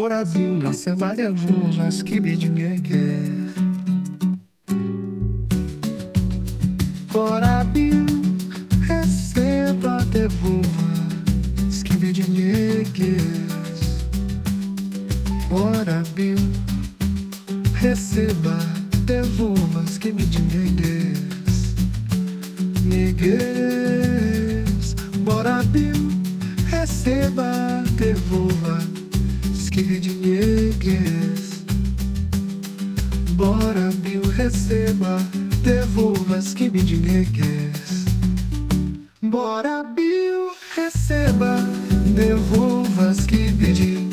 Borazinho, receba devolvas que me dinheiro. Borazinho, receba devolvas que me dinheiro. Borazinho, receba devolvas que me dinheiro. Migues, Borazinho, receba devolvas que me dinheiro. Borazinho, receba devolvas que me dinheiro. Borazinho, receba devolvas que me dinheiro.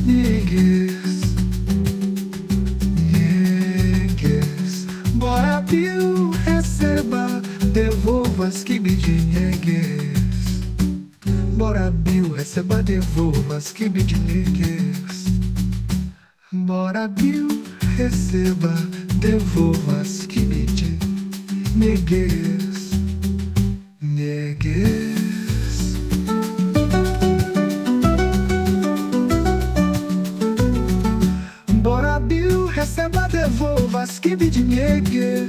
Borazinho, receba devolvas que me dinheiro. Borazinho, receba devolvas que me dinheiro. Borazinho, receba devolvas que me dinheiro. Borazinho, receba devolvas que me dinheiro.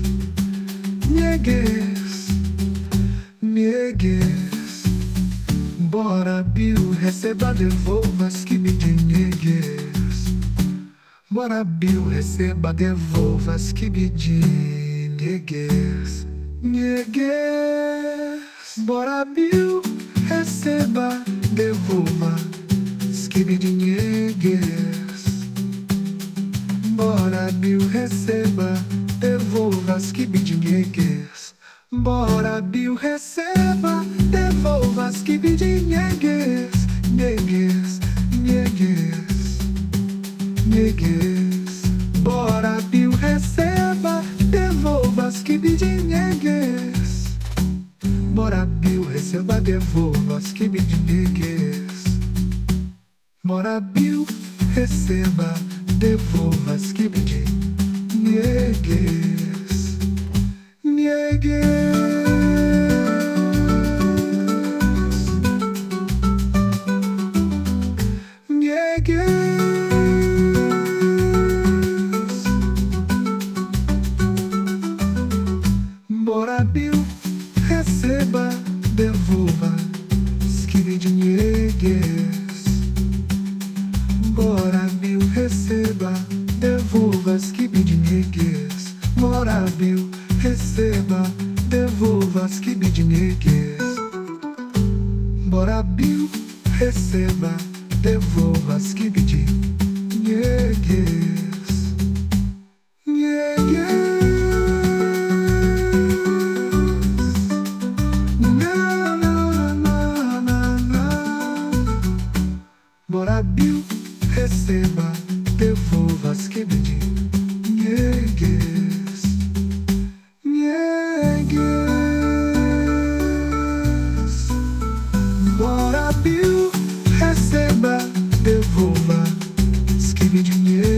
Borazinho, receba devolvas que me dinheiro. Borazinho, receba devolvas que me dinheiro. Borazinho, receba devolvas que me dinheiro. Borazinho, receba devolvas que me dinheiro. Borazinho, receba devolvas que me dinheiro. Borazinho, receba devolvas que me dinheiro. Borazinho, receba devolvas que me dinheiro. Borazinho, receba devolvas que me dinheiro. Borazinho, receba devolvas que me dinheiro. Borazinho, receba devolvas que me dinheiro. Borazinho, receba devolvas que me dinheiro. Borazinho, receba devolvas que me dinheiro. Borazinho, receba devolvas que me dinheiro. Borazinho, receba devolvas que me dinheiro.